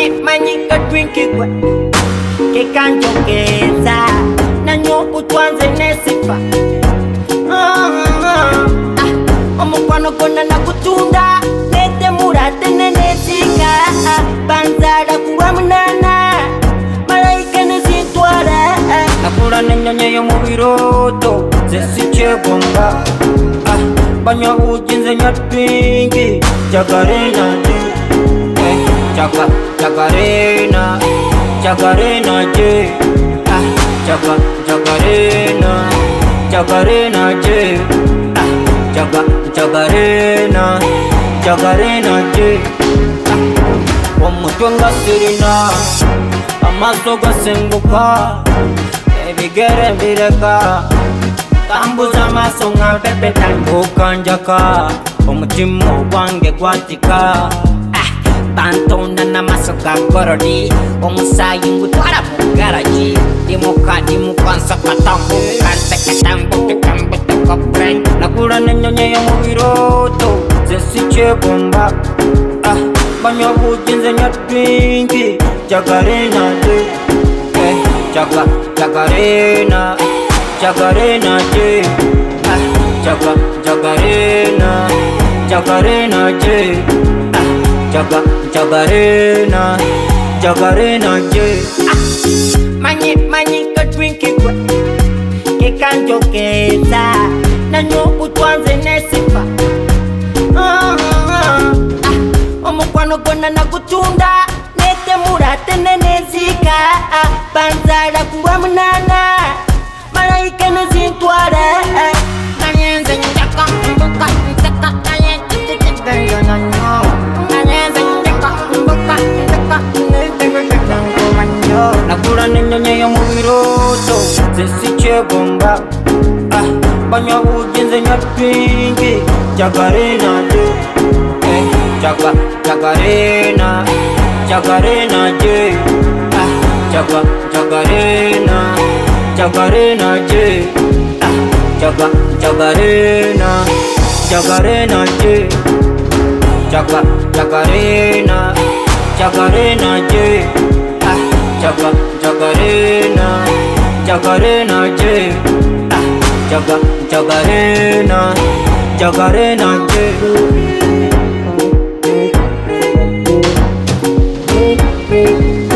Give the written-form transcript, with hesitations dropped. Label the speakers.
Speaker 1: manyika twinkigwe kikanjokeza na nyoku twanze nesifa omukwano gona nakutunda nete murate nenesika banzara kuwa munana malaika nezintwara nakula nenyonye yo mubiroto zesichegomba banywa ujinze nyatwingi jagarena jagarena jagarena je jagarena jagarena je jagarena jagarena je omutwe ngasirina amaso gasenguka ebigere mbireka tambuza amaso nka pepe tambuka njaka omutima gwange gwatika bantonda n'amaso gagorori omusayi ngutwara mu garaji ndimuka nsakatambuka nsakatambuka brain nakura nenyonye yo mu biroto zesichegomba banywa bujinze nyatwingi jagarena je jagarena jagarena je jagarena jagarena je jagarena jagarena je manyika twinkigwe kikanjokeza na nyoku twanze nesifa omukwano gona nakutunda nete murate nenezika banzara kuwa munana malaika nezintwara nanyenze njaka mbuka nseka nanyenze nakula nenyonye yo mubiroto zesichegomba banywa bujinze nyatwingi jagarena je jagarena jagarena je jagarena jagarena je jagarena jagarena je jagarena jagarena je jagarena jagarena je jagarena jagarena je